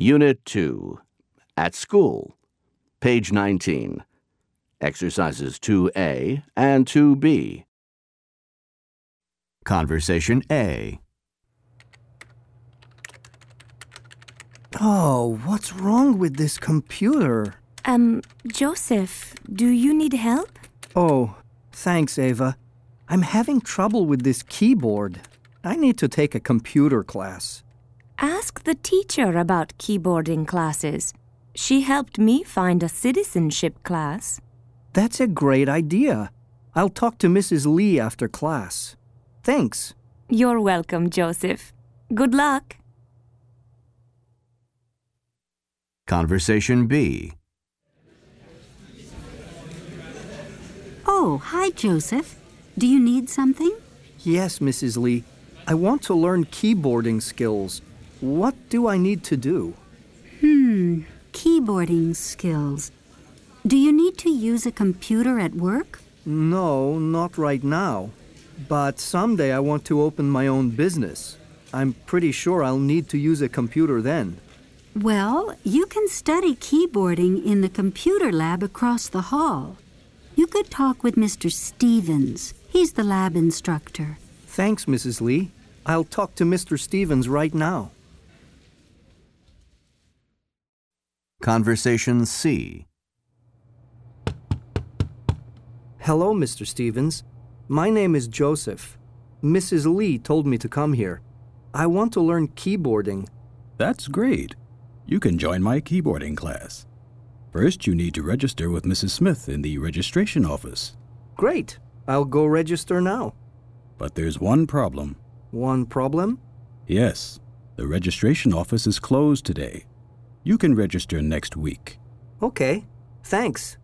Unit 2. At School. Page 19. Exercises 2A and 2B. Conversation A. Oh, what's wrong with this computer? Joseph, do you need help? Oh, thanks, Ava. I'm having trouble with this keyboard. I need to take a computer class. Ask the teacher about keyboarding classes. She helped me find a citizenship class. That's a great idea. I'll talk to Mrs. Lee after class. Thanks. You're welcome, Joseph. Good luck. Conversation B. Oh, hi, Joseph. Do you need something? Yes, Mrs. Lee. I want to learn keyboarding skills. What do I need to do? Keyboarding skills. Do you need to use a computer at work? No, not right now. But someday I want to open my own business. I'm pretty sure I'll need to use a computer then. Well, you can study keyboarding in the computer lab across the hall. You could talk with Mr. Stevens. He's the lab instructor. Thanks, Mrs. Lee. I'll talk to Mr. Stevens right now. Conversation C. Hello, Mr. Stevens. My name is Joseph. Mrs. Lee told me to come here. I want to learn keyboarding. That's great. You can join my keyboarding class. First, you need to register with Mrs. Smith in the registration office. Great. I'll go register now. But there's one problem. One problem? Yes, the registration office is closed today. You can register next week. Okay. Thanks.